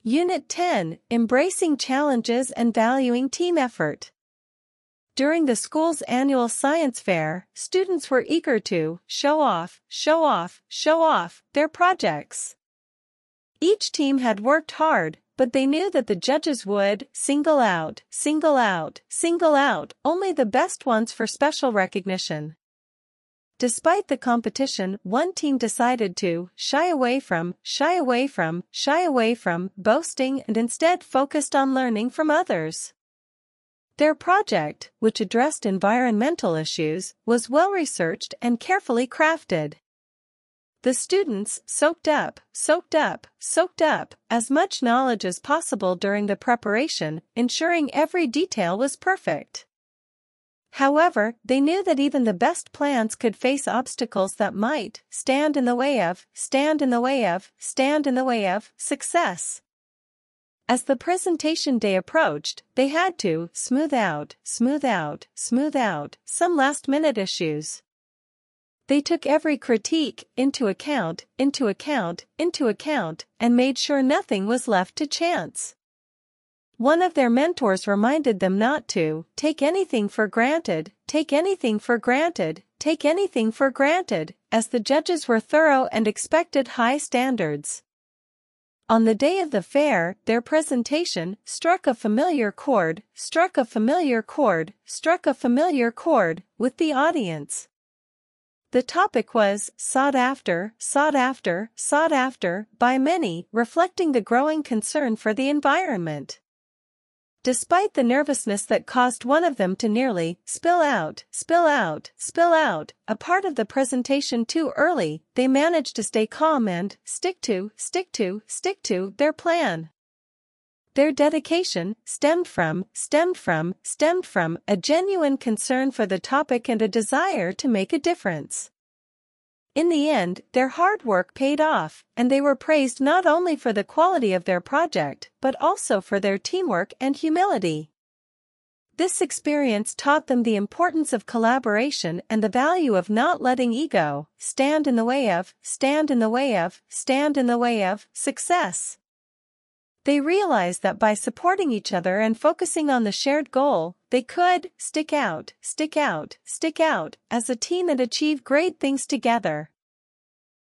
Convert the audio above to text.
Unit 10, Embracing Challenges and Valuing Team Effort. During the school's annual science fair, students were eager to show off their projects. Each team had worked hard, but they knew that the judges would single out only the best ones for special recognition. Despite the competition, one team decided to shy away from boasting and instead focused on learning from others. Their project, which addressed environmental issues, was well-researched and carefully crafted. The students soaked up as much knowledge as possible during the preparation, ensuring every detail was perfect. However, they knew that even the best plans could face obstacles that might stand in the way of success. As the presentation day approached, they had to smooth out some last-minute issues. They took every critique into account and made sure nothing was left to chance. One of their mentors reminded them not to take anything for granted, as the judges were thorough and expected high standards. On the day of the fair, their presentation struck a familiar chord with the audience. The topic was sought after by many, reflecting the growing concern for the environment. Despite the nervousness that caused one of them to nearly spill out a part of the presentation too early, they managed to stay calm and stick to their plan. Their dedication stemmed from a genuine concern for the topic and a desire to make a difference. In the end, their hard work paid off, and they were praised not only for the quality of their project, but also for their teamwork and humility. This experience taught them the importance of collaboration and the value of not letting ego stand in the way of success. They realized that by supporting each other and focusing on the shared goal, they could stick out as a team and achieve great things together.